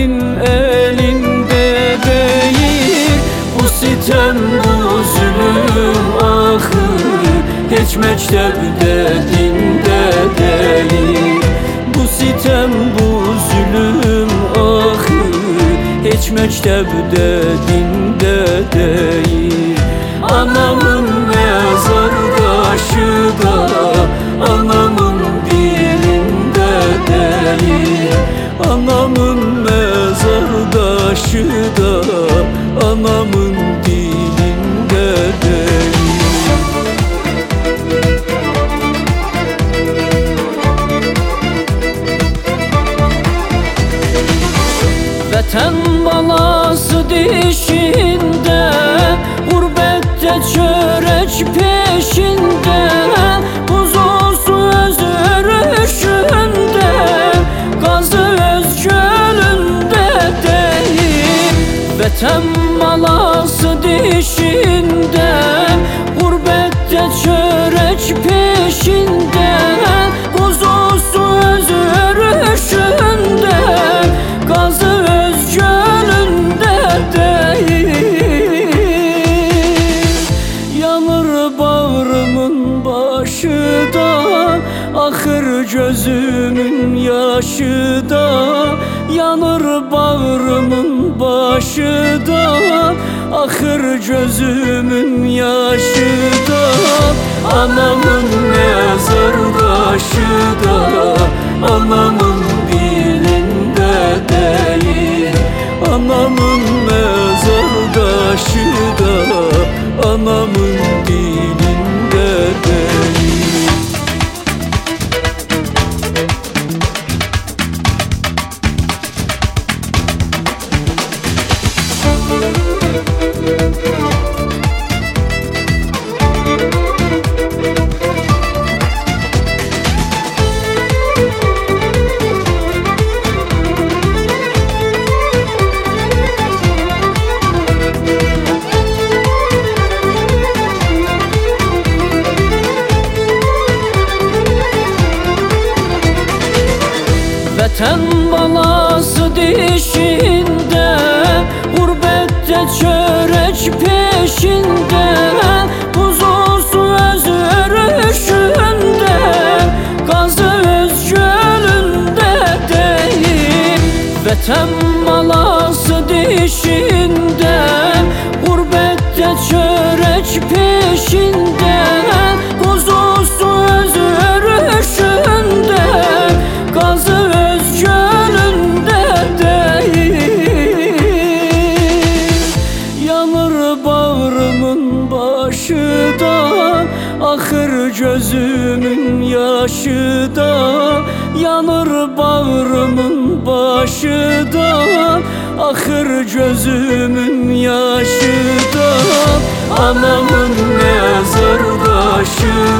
benim elimde değil. Bu sitem, bu zulüm ahı hiç mektepte, dinde değil. Bu sitem, bu zulüm ahı hiç mektepte, dinde değil. Anamın mezar taşı da anamın dilinde değil. Anamın mezar taşı da anamın dilinde değil. Vətən balası dişində, gurbette çörek peşinde, kuzusu öz örüşünde, gazı öz gölünde değil. Vətən balası dişinde, gurbette çörek peşinde, kuzusu öz örüşünde, gazı öz gölünde değil. Yanır bağrımın başı da, akır gözümün yaşı da. Yanır bağrımın başı da, akır gözümün yaşı da. Anamın mezar taşı da anamın dilinde değil. Anamın mezar taşı da anamın dilinde değil. Vətən balası dişinde, gurbette çörek peşinde, kuzusu öz örüşünde, gazı öz gölünde değil. Vətən balası dişinde, gurbette çörek peşinde, kuzusu öz örüşünde, gazı öz gölünde değil. Yanır bağrımın başı da, akır gözümün yaşı da. Yanır bağrımın başı da, akır gözümün yaşı da. Anamın mezar taşı